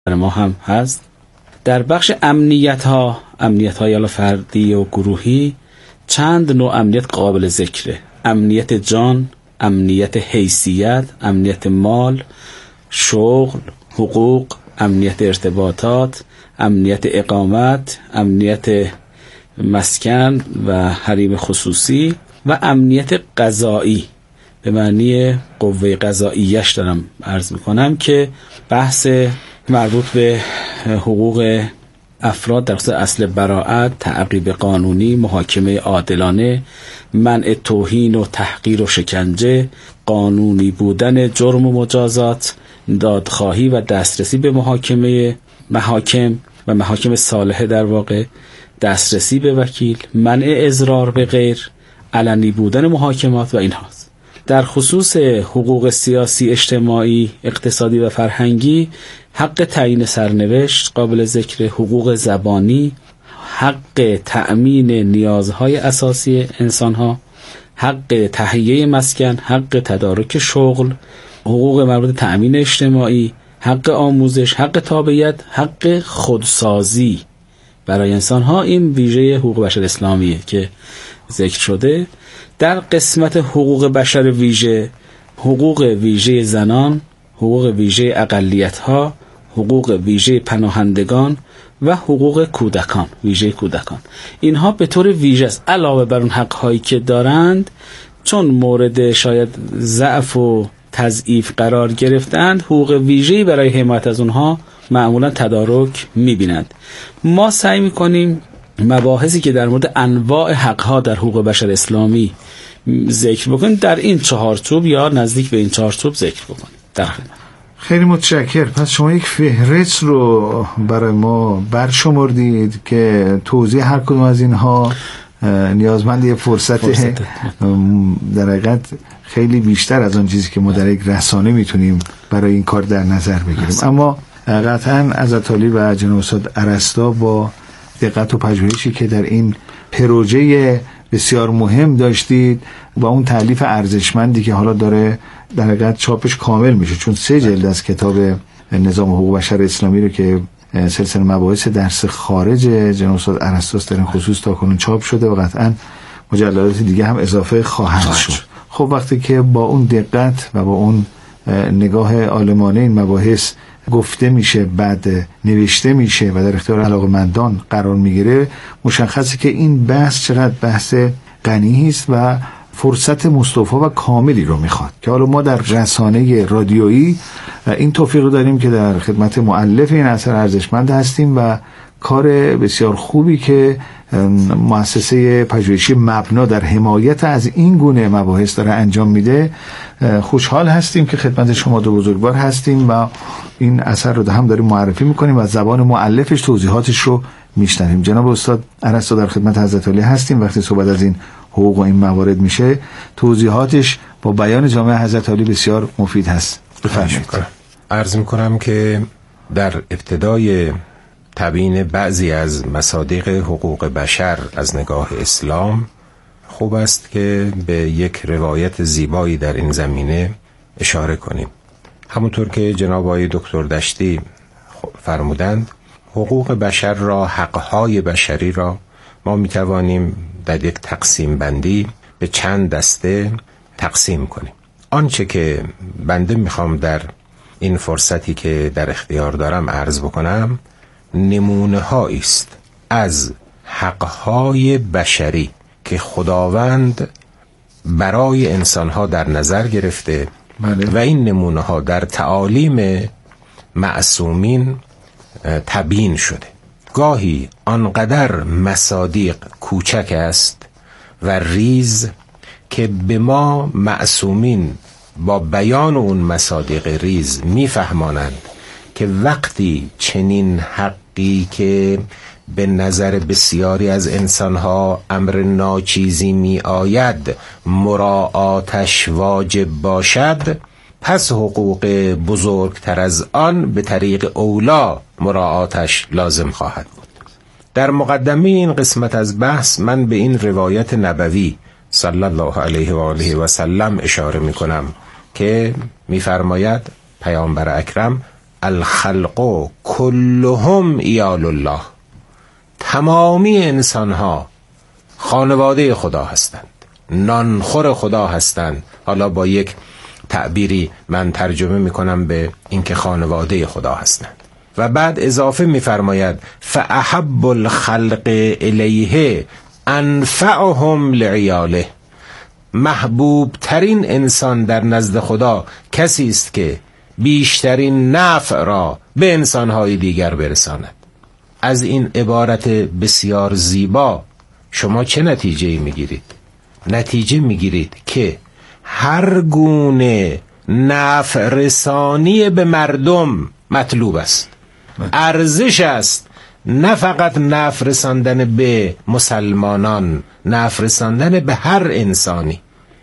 ما هم هست. در بخش امنیت ها یا فردی و گروهی چند نوع امنیت قابل ذکره: امنیت جان، امنیت حیثیت، امنیت مال، شغل، حقوق، امنیت ارتباطات، امنیت اقامت، امنیت مسکن و حریم خصوصی و امنیت قضایی. به معنی قوه قضاییش دارم عرض میکنم که بحث مربوط به حقوق افراد در خصوص اصل براءت، تعقیب قانونی، محاکمه عادلانه، منع توهین و تحقیر و شکنجه، قانونی بودن جرم و مجازات، دادخواهی و دسترسی به محاکم و محاکم صالحه، در واقع دسترسی به وکیل، منع اضرار به غیر، علنی بودن محاکمات و این هاست. در خصوص حقوق سیاسی، اجتماعی، اقتصادی و فرهنگی حق تعیین سرنوشت قابل ذکر، حقوق زبانی، حق تأمین نیازهای اساسی انسانها، حق تهیه مسکن، حق تدارک شغل، حقوق مربوط به تأمین اجتماعی، حق آموزش، حق تابعیت، حق خودسازی برای انسانها. این ویژه حقوق بشر اسلامیه که ذکر شده. در قسمت حقوق بشر ویژه، حقوق ویژه زنان، حقوق ویژه اقلیت‌ها، حقوق ویژه پناهندگان و حقوق کودکان، ویژه کودکان، اینها به طور ویژه است علاوه بر اون حق‌هایی که دارند. چون مورد شاید ضعف و تضعیف قرار گرفتند، حقوق ویژه‌ای برای حمایت از اونها معمولا تدارک می‌بینند. ما سعی می‌کنیم مباحثی که در مورد انواع حق‌ها در حقوق بشر اسلامی ذکر بکنیم در این چهارچوب یا نزدیک به این چهارچوب ذکر بکنیم. در خدمت. خیلی متشکرم. پس شما یک فهرست رو برای ما برشمردید که توضیح هر کدوم از اینها نیازمند یه فرصت در حقیقت خیلی بیشتر از آن چیزی که ما در یک رسانه میتونیم برای این کار در نظر بگیریم. اما قطعاً حضرت عالی و جناب استاد ارسطو با دقت و پژوهشی که در این پروژه بسیار مهم داشتید و اون تألیف ارزشمندی که حالا داره در حقیقت چاپش کامل میشه، چون 3 جلد از کتاب نظام حقوق بشر اسلامی رو که سلسله مباحث درس خارج جناب استاد ارسطو در این خصوص تاکنون چاپ شده و قطعا مجلدات دیگه هم اضافه خواهند شد. خب وقتی که با اون دقت و با اون نگاه عالمانه این مباحث گفته میشه، بعد نوشته میشه و در اختیار علاقه‌مندان قرار میگیره، مشخصه که این بحث چقدر بحث غنی است و فرصت مصطفی و کاملی رو میخواد که حالا ما در رسانه رادیویی این توفیق رو داریم که در خدمت مؤلف این اثر ارزشمند هستیم و کار بسیار خوبی که مؤسسه پژوهشی مبنا در حمایت از این گونه مباحث داره انجام میده. خوشحال هستیم که خدمت شما دو بزرگوار هستیم و این اثر رو هم داریم معرفی میکنیم و زبان مؤلفش توضیحاتش رو میشنویم. جناب استاد ارسطو در خدمت حضرت عالی هستیم. وقتی صحبت از این حقوق و این موارد میشه، توضیحاتش با بیان جامع حضرت عالی بسیار مفید هست. بفرمایید. عرض میکنم که در ابتدای تبیین بعضی از مصادیق حقوق بشر از نگاه اسلام خوب است که به یک روایت زیبایی در این زمینه اشاره کنیم. همونطور که جناب آقای دکتر دشتی فرمودند، حقوق بشر را، حقهای بشری را ما میتوانیم در یک تقسیم بندی به چند دسته تقسیم کنیم. آنچه که بنده میخوام در این فرصتی که در اختیار دارم عرض بکنم نمونه هایی است از حقهای بشری که خداوند برای انسانها در نظر گرفته و این نمونه ها در تعالیم معصومین تبیین شده. گاهی آنقدر مصادیق کوچک است و ریز که به ما معصومین با بیان اون مصادیق ریز میفهمانند که وقتی چنین حقی که به نظر بسیاری از انسانها امر ناچیزی می آید مراعاتش واجب باشد، پس حقوق بزرگتر از آن به طریق اولا مراعاتش لازم خواهد بود. در مقدمه این قسمت از بحث من به این روایت نبوی صلی الله علیه و آله و سلم اشاره می کنم که می فرماید پیامبر اکرم الخلق كلهم عیال الله، تمامی انسان ها خانواده خدا هستند، نانخور خدا هستند. حالا با یک تعبیری من ترجمه میکنم به اینکه خانواده خدا هستند. و بعد اضافه میفرماید فاحب الخلق الیه انفعهم لعیاله، محبوب ترین انسان در نزد خدا کسی است که بیشترین نفع را به انسانهای دیگر برساند. از این عبارت بسیار زیبا شما چه نتیجه‌ای میگیرید؟ نتیجه میگیرید که هر گونه نفع رسانی به مردم مطلوب است، ارزش است، نه فقط نفع رساندن به مسلمانان، نفع رساندن به هر انسانی.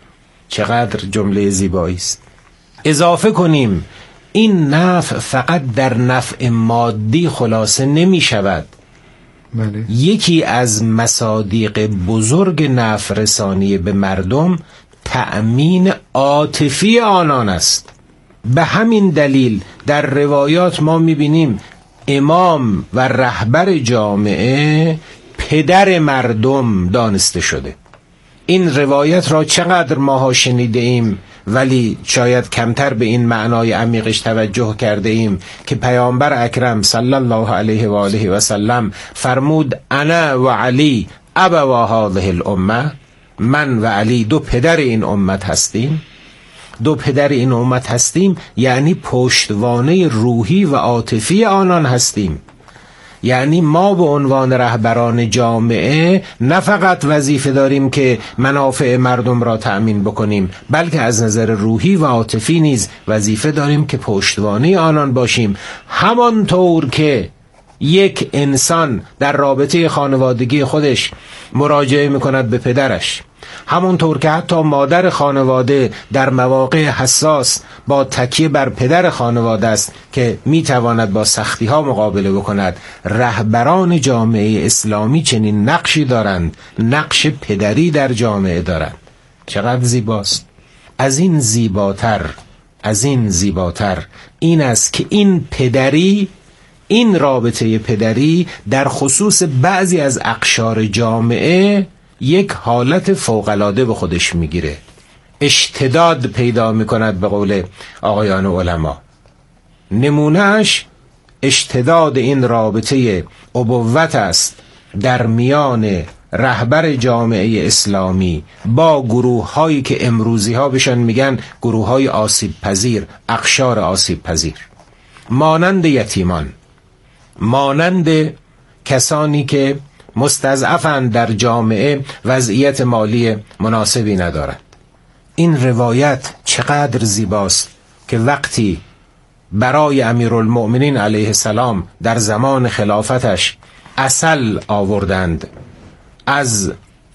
چقدر جمله زیبایی است. اضافه کنیم این نفع فقط در نفع مادی خلاصه نمی شود. بله. یکی از مصادیق بزرگ نفع رسانی به مردم تأمین عاطفی آنان است. به همین دلیل در روایات ما میبینیم امام و رهبر جامعه پدر مردم دانسته شده. این روایت را چقدر ماها شنیده ایم ولی شاید کمتر به این معنای عمیقش توجه کرده ایم که پیامبر اکرم صلی الله علیه و آله و سلم فرمود انا و علی ابوا هذه الامه، من و علی دو پدر این امت هستیم. دو پدر این امت هستیم یعنی پشتوانه روحی و عاطفی آنان هستیم. یعنی ما به عنوان رهبران جامعه نه فقط وظیفه داریم که منافع مردم را تأمین بکنیم، بلکه از نظر روحی و عاطفی نیز وظیفه داریم که پشتوانه آنان باشیم. همانطور که یک انسان در رابطه خانوادگی خودش مراجعه میکند به پدرش، همونطور که حتی مادر خانواده در مواقع حساس با تکیه بر پدر خانواده است که میتواند با سختی ها مقابله بکند، رهبران جامعه اسلامی چنین نقشی دارند، نقش پدری در جامعه دارند. چقدر زیباست. از این زیباتر این است که این پدری، این رابطه پدری در خصوص بعضی از اقشار جامعه یک حالت فوق‌العاده به خودش میگیره، اشتداد پیدا میکند به قول آقایان علما. نمونهش اشتداد این رابطه ابوت است در میان رهبر جامعه اسلامی با گروه هایی که امروزی ها بهشون میگن گروه های آسیب پذیر، اقشار آسیب پذیر، مانند یتیمان، مانند کسانی که مستضعفند در جامعه، وضعیت مالی مناسبی ندارند. این روایت چقدر زیباست که وقتی برای امیرالمؤمنین علیه السلام در زمان خلافتش عسل آوردند از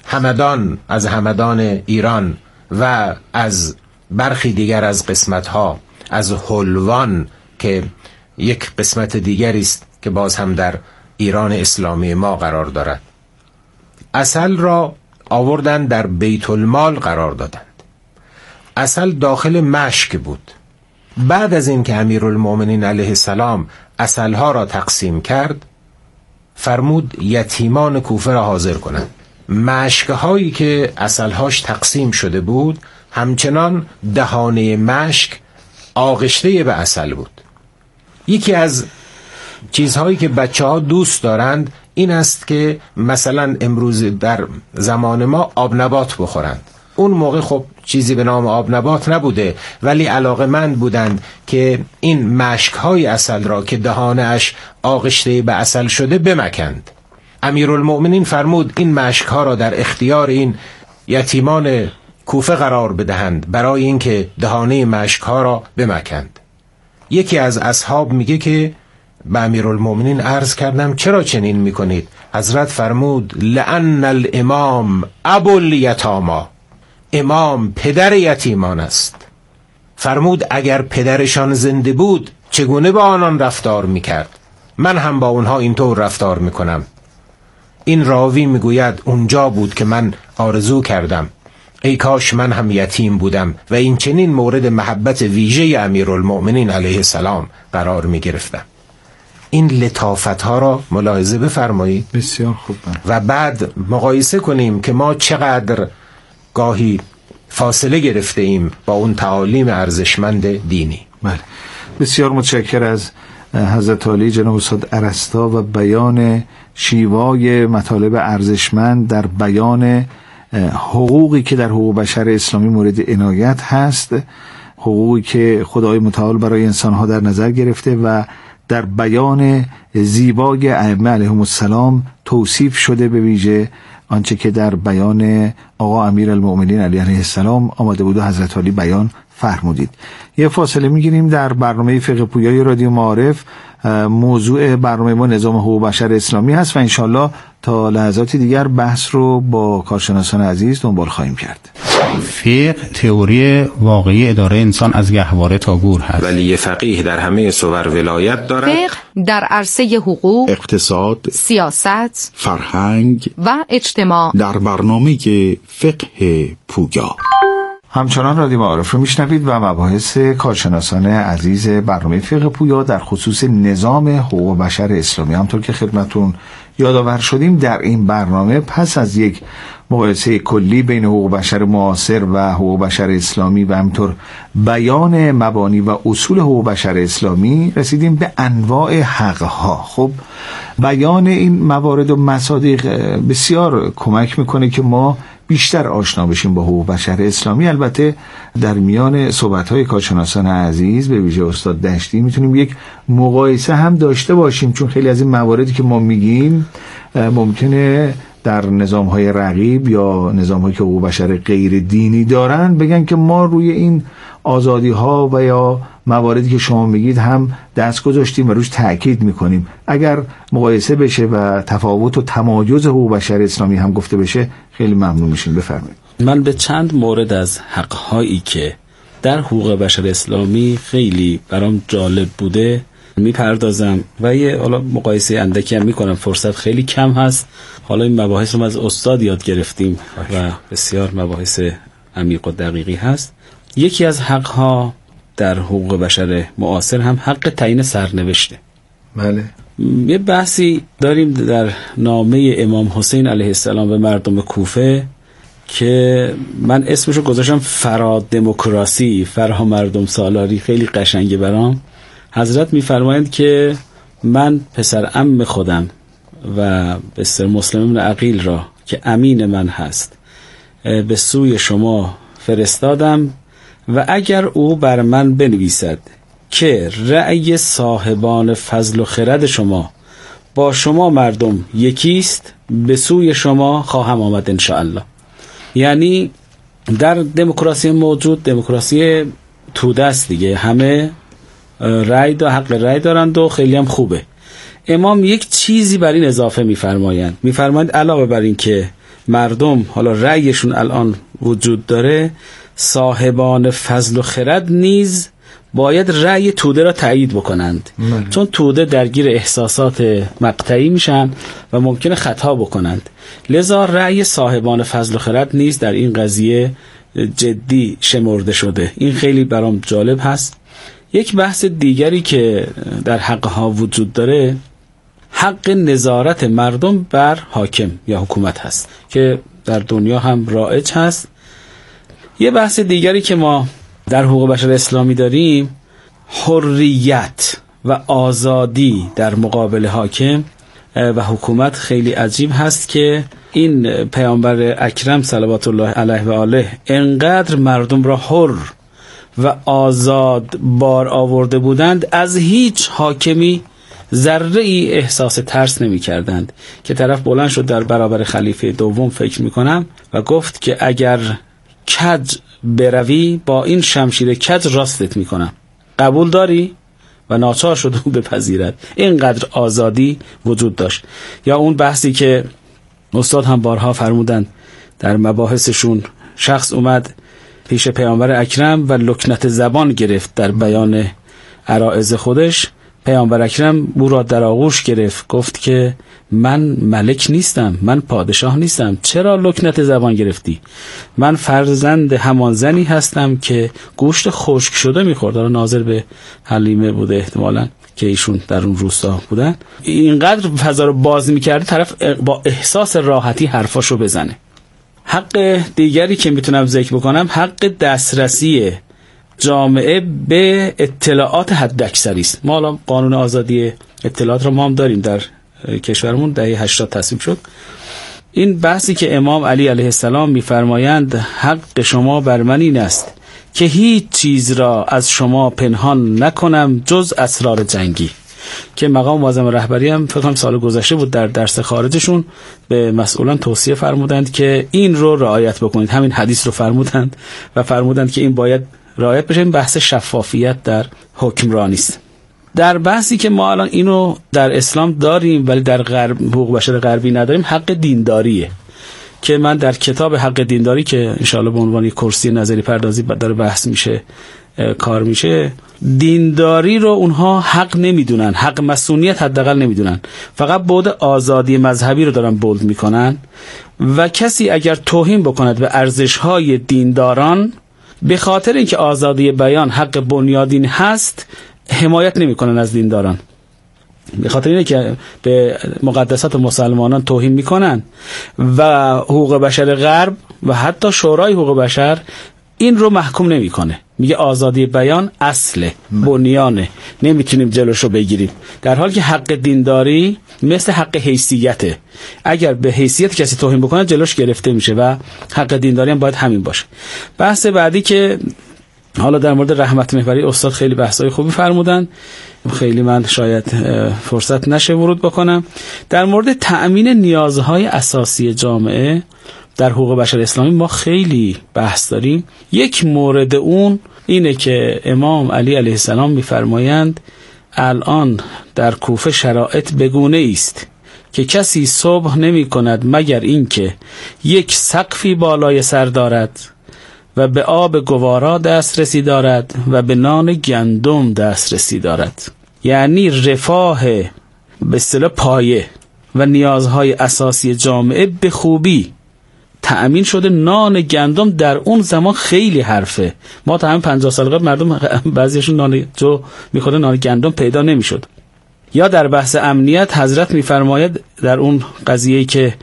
همدان ایران و از برخی دیگر از قسمتها، از حلوان که یک قسمت دیگری است که باز هم در ایران اسلامی ما قرار دارد، عسل را آوردن در بیت المال قرار دادند. عسل داخل مشک بود. بعد از این که امیرالمؤمنین علیه السلام عسلها را تقسیم کرد، فرمود یتیمان کوفه را حاضر کنند. مشکهایی که عسلهاش تقسیم شده بود همچنان دهانه مشک آغشته به عسل بود. یکی از چیزهایی که بچه ها دوست دارند این است که مثلا امروز در زمان ما آب نبات بخورند. اون موقع خب چیزی به نام آب نبات نبوده ولی علاقه‌مند بودند که این مشک‌های عسل را که دهانش آغشته به عسل شده بمکند. امیرالمؤمنین فرمود این مشک‌ها را در اختیار این یتیمان کوفه قرار بدهند برای اینکه دهانه مشک‌ها را بمکند. یکی از اصحاب میگه که به امیرالمؤمنین عرض کردم چرا چنین میکنید؟ حضرت فرمود لأن الامام ابو الیتاما، امام پدر یتیمان است. فرمود اگر پدرشان زنده بود چگونه با آنان رفتار میکرد؟ من هم با اونها اینطور رفتار میکنم. این راوی میگوید اونجا بود که من آرزو کردم ای کاش من هم یتیم بودم و این چنین مورد محبت ویژه امیرالمؤمنین علیه السلام قرار می گرفتم. این لطافت ها را ملاحظه بفرمایید. بسیار خوب. و بعد مقایسه کنیم که ما چقدر گاهی فاصله گرفته ایم با اون تعالیم ارزشمند دینی. بله. بسیار متشکر از حضرت عالی جناب استاد ارسطا و بیان شیوای مطالب ارزشمند در بیان حقوقی که در حقوق بشر اسلامی مورد عنایت هست، حقوقی که خدای متعال برای انسانها در نظر گرفته و در بیان زیبای ائمه علیهم السلام توصیف شده، به ویژه آنچه که در بیان آقا امیرالمؤمنین علیه السلام آمده بود و حضرت علی بیان فرمودید. یه فاصله میگیریم. در برنامه فقه پویای رادیو معارف موضوع برنامه ما نظام حقوق بشر اسلامی هست و انشالله تا لحظات دیگر بحث رو با کارشناسان عزیز دنبال خواهیم کرد. فقه تئوری واقعی اداره انسان از گهواره تا گور هست. ولی فقیه در همه صور ولایت دارد. فقه در عرصه حقوق، اقتصاد، سیاست، فرهنگ و اجتماع. در برنامه فقه پویا. همچنان رادیو معارف رو میشنوید و مباحث کارشناسان عزیز برنامه فقه پویا در خصوص نظام حقوق بشر اسلامی. همطور که خدمتون یادآور شدیم در این برنامه پس از یک مقایسه کلی بین حقوق بشر معاصر و حقوق بشر اسلامی و همطور بیان مبانی و اصول حقوق بشر اسلامی رسیدیم به انواع حقها. خب بیان این موارد و مصادیق بسیار کمک میکنه که ما بیشتر آشنا بشیم با حقوق بشر اسلامی. البته در میان صحبت‌های کارشناسان عزیز به ویژه استاد دشتی میتونیم یک مقایسه هم داشته باشیم، چون خیلی از این مواردی که ما میگیم ممکنه در نظام‌های رقیب یا نظام‌هایی که حقوق بشر غیر دینی دارن بگن که ما روی این آزادی‌ها و یا مواردی که شما میگید هم دست گذاشتیم و روش تأکید میکنیم. اگر مقایسه بشه و تفاوت و تمایز حقوق بشر اسلامی هم گفته بشه خیلی ممنون میشیم. بفرمایید. من به چند مورد از حق‌هایی که در حقوق بشر اسلامی خیلی برام جالب بوده میپردازم و یه حالا مقایسه اندکی هم میکنم، فرصت خیلی کم هست. حالا این مباحث رو از استاد یاد گرفتیم و بسیار مباحث عمیق و دقیقی هست. یکی از حق‌ها در حقوق بشر معاصر هم حق تعیین سرنوشته. بله. یه بحثی داریم در نامه امام حسین علیه السلام به مردم کوفه که من اسمشو گذاشتم فرا دموکراسی، فرا مردم سالاری. خیلی قشنگه برام. حضرت میفرمایند که من پسر عم خودم و بسر مسلم بن عقیل را که امین من هست به سوی شما فرستادم و اگر او بر من بنویسد که رأی صاحبان فضل و خرد شما با شما مردم یکیست به سوی شما خواهم آمد انشاءالله. یعنی در دموکراسی موجود دموکراسی توده است دیگه، همه رأی و حق رأی دارند و خیلی هم خوبه. امام یک چیزی بر این اضافه میفرمایند علاوه بر این که مردم حالا رأیشون الان وجود داره، صاحبان فضل و خرد نیز باید رأی توده را تایید بکنند. چون توده درگیر احساسات مقطعی میشن و ممکنه خطا بکنند، لذا رأی صاحبان فضل و خرد نیز در این قضیه جدی شمرده شده. این خیلی برام جالب هست. یک بحث دیگری که در حقها وجود داره حق نظارت مردم بر حاکم یا حکومت هست که در دنیا هم رایج هست. یه بحث دیگری که ما در حقوق بشر اسلامی داریم حریت و آزادی در مقابل حاکم و حکومت. خیلی عجیب هست که این پیامبر اکرم صلوات الله علیه و آله انقدر مردم را حر و آزاد بار آورده بودند، از هیچ حاکمی ذره ای احساس ترس نمی کردند که طرف بلند شد در برابر خلیفه دوم فکر می کنم و گفت که اگر کج بروی با این شمشیر کج راستت می کنم، قبول داری؟ و ناچار شد او بپذیرد. اینقدر آزادی وجود داشت. یا اون بحثی که استاد هم بارها فرمودند در مباحثشون، شخص اومد پیش پیامبر اکرم و لکنت زبان گرفت در بیان عرائض خودش پیامبر اکرم او را در آغوش گرفت، گفت که من ملک نیستم، من پادشاه نیستم، چرا لکنت زبان گرفتی؟ من فرزند همان زنی هستم که گوشت خشک شده میخورد. حالا ناظر به حلیمه بوده احتمالاً که ایشون در اون روستا بودن. اینقدر فضا رو باز میکرده طرف با احساس راحتی حرفاشو بزنه. حق دیگری که میتونم ذکر بکنم حق دسترسی جامعه به اطلاعات حداکثری است. ما الان قانون آزادی اطلاعات رو ما هم داریم در کشورمون، دهه 80 تصویب شد. این بحثی که امام علی علیه السلام میفرمایند حق شما بر من این است که هیچ چیز را از شما پنهان نکنم جز اسرار جنگی، که مقام معظم رهبری هم فکر کنم سال گذشته بود در درس خارجشون به مسئولان توصیه فرمودند که این رو رعایت بکنید. همین حدیث رو فرمودند و فرمودند که این باید رعایت بشه. این بحث شفافیت در حکمرانی است. در بحثی که ما الان اینو در اسلام داریم ولی در غرب حقوق بشر غربی نداریم، حق دینداریه که من در کتاب حق دینداری که انشاءالله به عنوان یک کرسی نظری پردازی داره بحث میشه، کار میشه، دینداری رو اونها حق نمیدونن، حق مسئولیت حداقل نمیدونن، فقط بعد آزادی مذهبی رو دارن بولد میکنن و کسی اگر توهین بکند به ارزش‌های دینداران به خاطر اینکه آزادی بیان حق بنیادین هست حمایت نمیکنن از دینداران، به خاطر اینه که به مقدسات مسلمانان توهین میکنن و حقوق بشر غرب و حتی شورای حقوق بشر این رو محکوم نمیکنه، میگه آزادی بیان اصله، بنیانه، نمیتونیم جلوشو بگیریم، در حالی که حق دینداری مثل حق حیثیته، اگر به حیثیت کسی توهین بکنه جلوش گرفته میشه و حق دینداری هم باید همین باشه. بحث بعدی که حالا در مورد رحمت محوری استاد خیلی بحثای خوبی فرمودن، خیلی من شاید فرصت نشه ورود بکنم. در مورد تأمین نیازهای اساسی جامعه در حقوق بشر اسلامی ما خیلی بحث داریم. یک مورد اون اینه که امام علی علیه السلام میفرمایند الان در کوفه شرایط بگونه است که کسی صبح نمی کند مگر اینکه یک سقفی بالای سر دارد و به آب گوارا دسترسی دارد و به نان گندم دسترسی دارد. یعنی رفاه به اصطلاح پایه و نیازهای اساسی جامعه به خوبی تأمین شده. نان گندم در اون زمان خیلی حرفه، ما تا همین 50 سال قبل مردم بعضیشون نان جو میخوردن، نان گندم پیدا نمیشد. یا در بحث امنیت حضرت میفرماید در اون قضیه‌ای که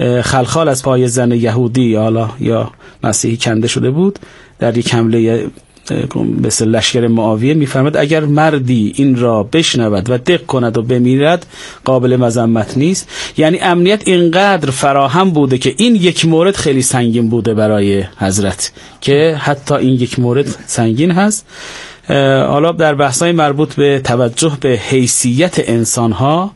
خلخال از پای زن یهودی یا مسیحی کنده شده بود در یک حمله مثل لشکر معاویه، میفرماید اگر مردی این را بشنود و دق کند و بمیرد قابل مذمت نیست. یعنی امنیت اینقدر فراهم بوده که این یک مورد خیلی سنگین بوده برای حضرت که حتی این یک مورد سنگین هست. حالا در بحث‌های مربوط به توجه به حیثیت انسان‌ها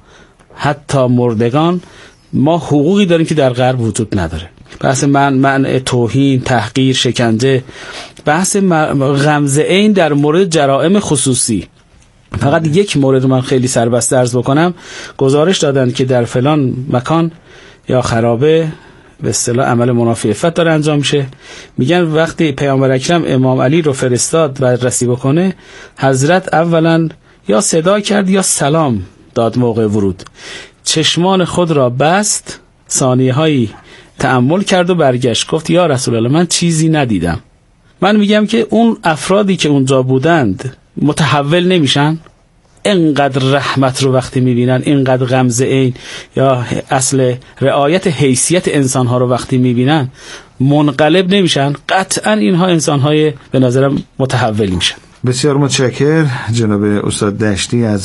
حتی مردگان ما حقوقی داریم که در غرب وجود نداره. بحث منع توهین، تحقیر، شکنجه، بحث غمزه عین در مورد جرائم خصوصی. فقط یک مورد من خیلی سربسته عرض بکنم، گزارش دادن که در فلان مکان یا خرابه به اصطلاح عمل منافی عفت داره انجام میشه. میگن وقتی پیامبر اکرم امام علی رو فرستاد بررسی بکنه، حضرت اولا یا صدا کرد یا سلام داد موقع ورود، چشمان خود را بست، ثانیه‌هایی تأمل کرد و برگشت، گفت یا رسول الله من چیزی ندیدم. من میگم که اون افرادی که اونجا بودند متحول نمیشن؟ اینقدر رحمت رو وقتی میبینن، اینقدر غمزه عین یا اصل رعایت حیثیت انسانها رو وقتی میبینن منقلب نمیشن؟ قطعا اینها انسانهای به نظرم متحولی میشن. بسیار متشکر جناب استاد دشتی از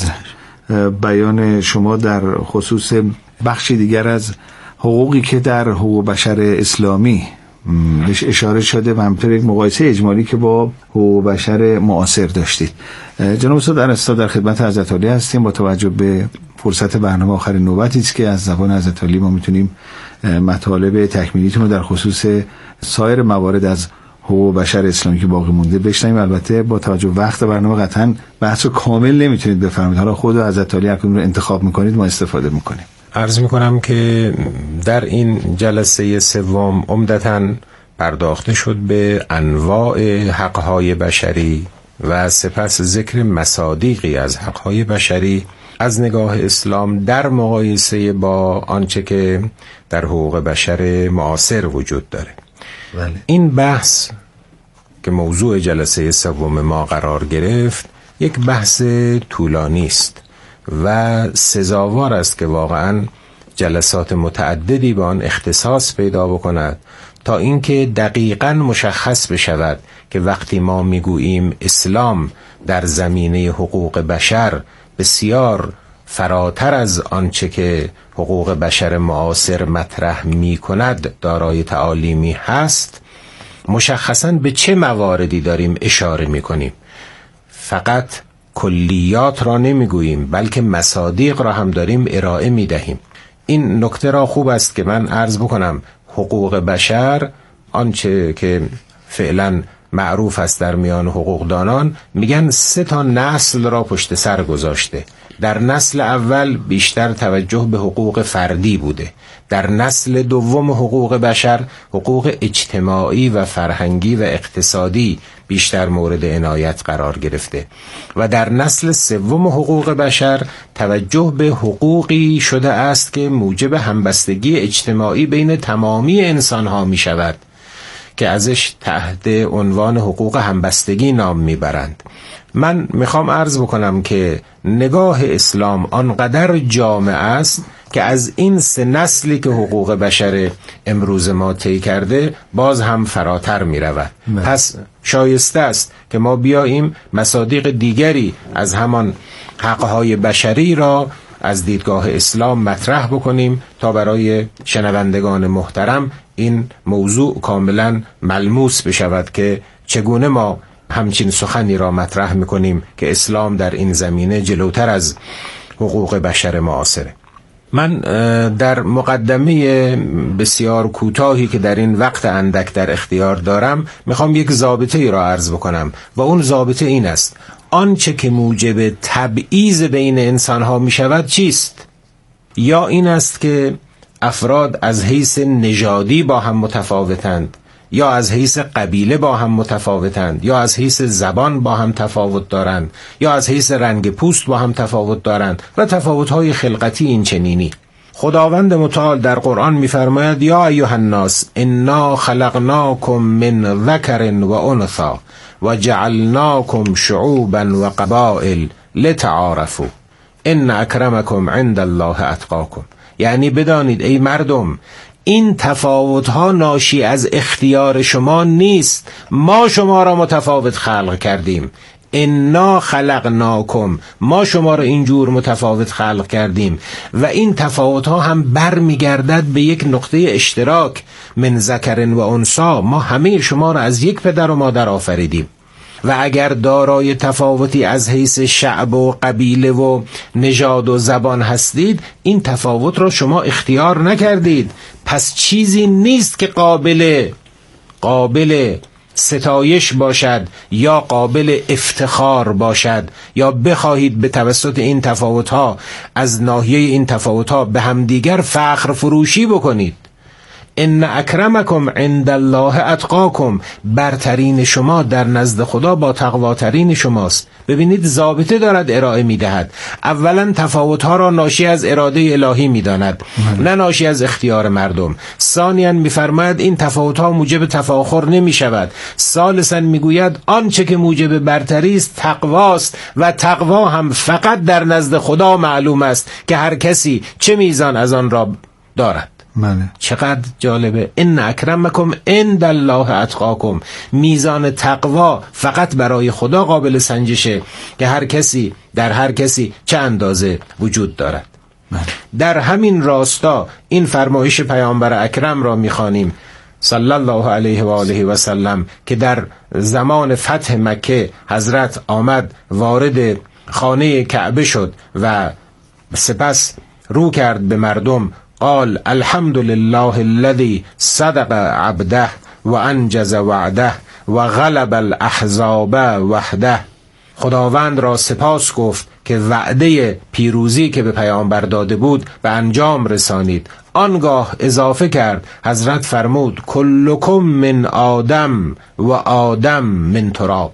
بیان شما در خصوص بخشی دیگر از حقوقی که در حقوق بشر اسلامی بهش اشاره شده و همینطور یک مقایسه اجمالی که با حقوق بشر معاصر داشتید. جناب استاد ارسطو در خدمت حضرت عالی هستیم. با توجه به فرصت برنامه آخرین نوبتی است که از زبان حضرت عالی ما میتونیم مطالب تکمیلیتون رو در خصوص سایر موارد از حقوق بشر اسلامی که باقی مونده بشنویم. البته با توجه وقت برنامه قطعا بحث رو کامل نمیتونید بفرمایید، حالا خود حضرت عالی هر کدوم رو انتخاب میکنید ما استفاده میکنیم. عرض میکنم که در این جلسه سوم عمدتاً پرداخته شد به انواع حقهای بشری و سپس ذکر مصادیقی از حقهای بشری از نگاه اسلام در مقایسه با آنچه که در حقوق بشر معاصر وجود داره. این بحث که موضوع جلسه سوم ما قرار گرفت یک بحث طولانی است و سزاوار است که واقعاً جلسات متعددی به آن اختصاص پیدا بکند تا اینکه دقیقاً مشخص بشود که وقتی ما میگوییم اسلام در زمینه حقوق بشر بسیار فراتر از آنچه که حقوق بشر معاصر مطرح می کند دارای تعالیمی هست، مشخصاً به چه مواردی داریم اشاره می کنیم. فقط کلیات را نمی گوییم بلکه مصادیق را هم داریم ارائه می دهیم. این نکته را خوب است که من عرض بکنم. حقوق بشر، آنچه که فعلا معروف است در میان حقوقدانان، میگن 3 نسل را پشت سر گذاشته. در نسل اول بیشتر توجه به حقوق فردی بوده. در نسل دوم حقوق بشر حقوق اجتماعی و فرهنگی و اقتصادی بیشتر مورد عنایت قرار گرفته و در نسل سوم حقوق بشر توجه به حقوقی شده است که موجب همبستگی اجتماعی بین تمامی انسانها می شود که ازش تحت عنوان حقوق همبستگی نام میبرند. من میخوام عرض بکنم که نگاه اسلام آنقدر جامع است که از این 3 نسلی که حقوق بشر امروز ما طی کرده باز هم فراتر میرود. پس شایسته است که ما بیاییم مصادیق دیگری از همان حقهای بشری را از دیدگاه اسلام مطرح بکنیم تا برای شنوندگان محترم این موضوع کاملا ملموس بشود که چگونه ما همچین سخنی را مطرح میکنیم که اسلام در این زمینه جلوتر از حقوق بشر معاصره. من در مقدمه بسیار کوتاهی که در این وقت اندک در اختیار دارم میخوام یک ضابطه ای را عرض بکنم و اون ضابطه این است: آنچه که موجب تبعیض بین انسانها میشود چیست؟ یا این است که افراد از حیث نژادی با هم متفاوتند، یا از حیث قبیله با هم متفاوتند، یا از حیث زبان با هم تفاوت دارند، یا از حیث رنگ پوست با هم تفاوت دارند و تفاوت‌های خلقتی این چنینی. خداوند متعال در قرآن می‌فرماید: یا ایها الناس انا خلقناکم من ذکر و انثی و جعلناکم شعوبا و قبائل لتعارفوا ان اکرمکم عند الله اتقاکم. یعنی بدانید ای مردم، این تفاوت‌ها ناشی از اختیار شما نیست، ما شما را متفاوت خلق کردیم. انا خلقناکم، ما شما را اینجور متفاوت خلق کردیم و این تفاوت‌ها هم برمیگردد به یک نقطه اشتراک. من ذکر و انثی، ما همه شما را از یک پدر و مادر آفریدیم و اگر دارای تفاوتی از حیث شعب و قبیله و نژاد و زبان هستید، این تفاوت را شما اختیار نکردید. پس چیزی نیست که قابل ستایش باشد یا قابل افتخار باشد یا بخواهید به توسط این تفاوت‌ها از ناحیه این تفاوت‌ها به همدیگر فخر فروشی بکنید. ان اکرمکم عند الله اتقاکم، برترین شما در نزد خدا با تقواترین شماست. ببینید ضابطه دارد ارائه میدهد. اولا تفاوت‌ها را ناشی از اراده الهی میداند، نه ناشی از اختیار مردم. ثانیاً میفرماید این تفاوت‌ها موجب تفاخر نمیشود. ثالثاً میگوید آنچه که موجب برتری است تقواست و تقوا هم فقط در نزد خدا معلوم است که هر کسی چه میزان از آن را دارد. چقدر جالبه. ان اکرمکم عند الله اتقاکم، میزان تقوا فقط برای خدا قابل سنجشه که در هر کسی چه اندازه وجود دارد. در همین راستا این فرمایش پیامبر اکرم را میخوانیم صلی الله علیه و آله و سلم که در زمان فتح مکه حضرت آمد وارد خانه کعبه شد و سپس رو کرد به مردم. قال الحمد لله الذي صدق عبده و انجز وعده و غلب الاحزاب وحده. خداوند را سپاس گفت که وعده پیروزی که به پیامبر داده بود به انجام رسانید. آنگاه اضافه کرد، حضرت فرمود کلکم من آدم و آدم من تراب.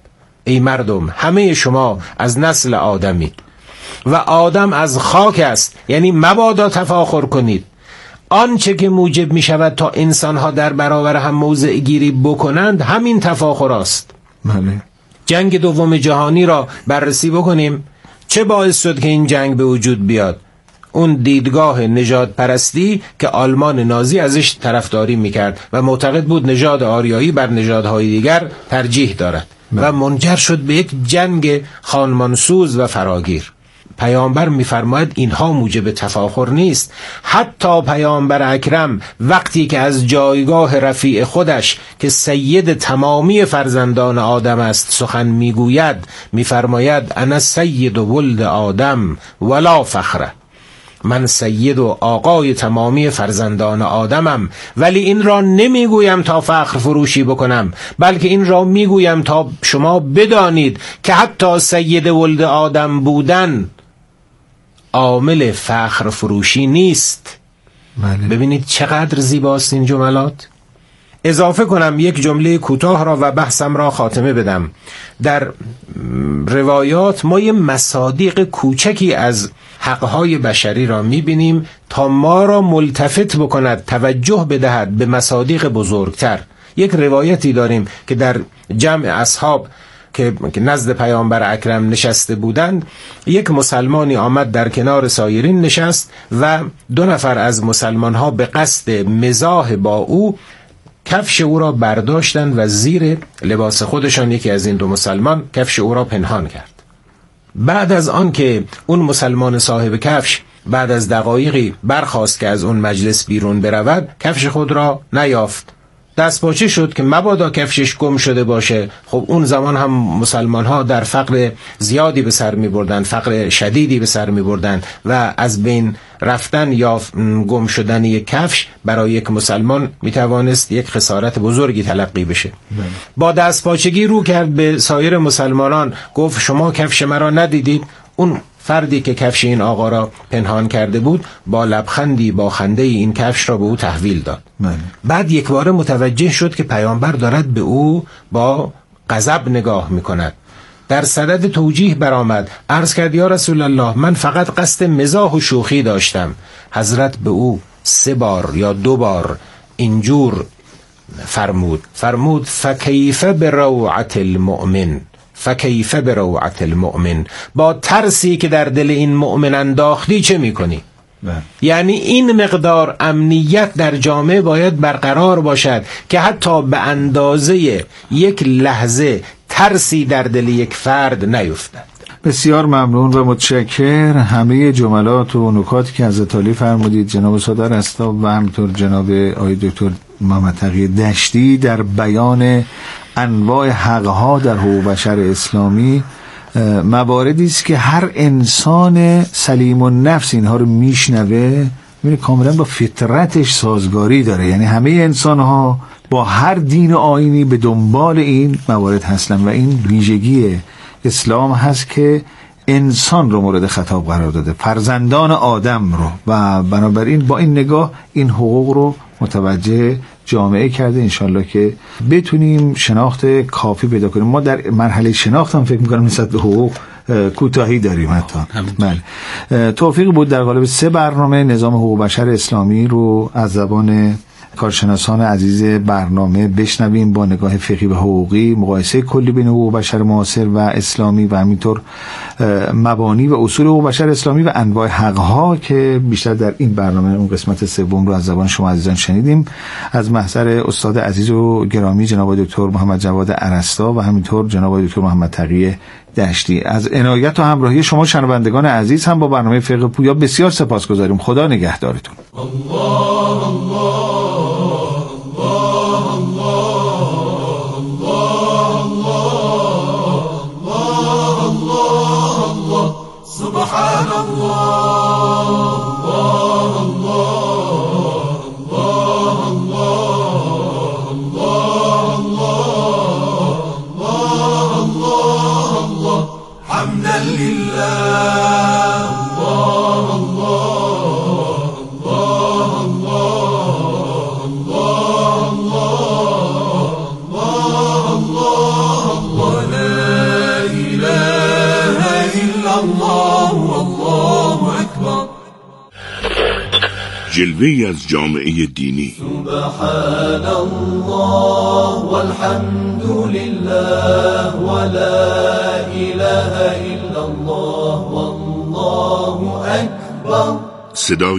ای مردم همه شما از نسل آدمید و آدم از خاک است، یعنی مبادا تفاخر کنید. آنچه که موجب می شود تا انسانها در برابر هم موضع گیری بکنند همین تفاخر است. بله. جنگ دوم جهانی را بررسی بکنیم. چه باعث شد که این جنگ به وجود بیاد؟ اون دیدگاه نژاد پرستی که آلمان نازی ازش طرفداری میکرد و معتقد بود نژاد آریایی بر نژادهای دیگر ترجیح دارد و منجر شد به یک جنگ خانمانسوز و فراگیر. پیامبر میفرماید اینها موجب تفاخر نیست. حتی پیامبر اکرم وقتی که از جایگاه رفیع خودش که سید تمامی فرزندان آدم است سخن میگوید، میفرماید انا سید ولد آدم ولا فخره، من سید و آقای تمامی فرزندان آدمم، ولی این را نمیگویم تا فخر فروشی بکنم، بلکه این را میگویم تا شما بدانید که حتی سید ولد آدم بودن عامل فخر فروشی نیست. بله. ببینید چقدر زیباست این جملات. اضافه کنم یک جمله کوتاه را و بحثم را خاتمه بدم. در روایات ما یه مصادیق کوچکی از حقهای بشری را میبینیم تا ما را ملتفت بکند، توجه بدهد به مصادیق بزرگتر. یک روایتی داریم که در جمع اصحاب که نزد پیامبر اکرم نشسته بودند، یک مسلمانی آمد در کنار سایرین نشست و 2 نفر از مسلمانها به قصد مزاح با او کفش او را برداشتند و زیر لباس خودشان یکی از این 2 مسلمان کفش او را پنهان کرد. بعد از آن که اون مسلمان صاحب کفش بعد از دقایقی برخاست که از اون مجلس بیرون برود، کفش خود را نیافت. دستپاچه شد که مبادا کفشش گم شده باشه. خب اون زمان هم مسلمان ها در فقر زیادی به سر می بردن، فقر شدیدی به سر می بردن و از بین رفتن یا گم شدن یک کفش برای یک مسلمان می توانست یک خسارت بزرگی تلقی بشه. با دستپاچگی رو کرد به سایر مسلمانان، گفت شما کفش مرا ندیدید؟ اون فردی که کفش این آقا را پنهان کرده بود با لبخندی با خنده این کفش را به او تحویل داد. بعد یک بار متوجه شد که پیامبر دارد به او با غضب نگاه میکند. در صدد توجیه برآمد، عرض کرد یا رسول الله من فقط قصد مزاح و شوخی داشتم. حضرت به او 3 بار یا 2 بار اینجور فرمود فکیف بروعت المؤمن، فکیف بروعت المؤمن، با ترسی که در دل این مؤمن انداختی چه میکنی؟ یعنی این مقدار امنیت در جامعه باید برقرار باشد که حتی به اندازه یک لحظه ترسی در دل یک فرد نیفتد. بسیار ممنون و متشکر. همه جملات و نکاتی که حضرت علی فرمودید جناب صادر استاب و همینطور جناب آقای دکتر محمد تقی دشتی در بیان انواع حقها در حقوق بشر اسلامی مواردی است که هر انسان سلیم النفس اینها رو میشنوه میبینه کاملا با فطرتش سازگاری داره. یعنی همه انسان ها با هر دین و آیینی به دنبال این موارد هستن و این ویژگی اسلام هست که انسان رو مورد خطاب قرار داده، فرزندان آدم رو، و بنابراین با این نگاه این حقوق رو متوجه جامعه کرده. انشالله که بتونیم شناخت کافی پیدا کنیم. ما در مرحله شناخت هم فکر میکنم نسبت به حقوق کوتاهی داریم حتی. بله. توفیق بود در قالب 3 برنامه نظام حقوق بشر اسلامی رو از زبان کارشناسان عزیز برنامه بشنویم با نگاه فقهی و حقوقی، مقایسه کلی بین حقوق بشر معاصر و اسلامی و همینطور مبانی و اصول حقوق بشر اسلامی و انواع حقها که بیشتر در این برنامه اون قسمت 3 رو از زبان شما عزیزان شنیدیم. از محضر استاد عزیز و گرامی جناب دکتر محمد جواد ارسطا و همینطور جناب دکتر محمد تقی دشتی از عنایت و همراهی شما شنوندگان عزیز هم با برنامه فقه پویا بسیار سپاسگزاریم. خدا نگهدارتون. الله الله سبحان الله الله الله الله الله الله الله الله حمدا لله الله الله الله الله جلوه‌ای از جامعه دینی. سبحان الله والحمد لله ولا اله الا الله والله اکبر. صدای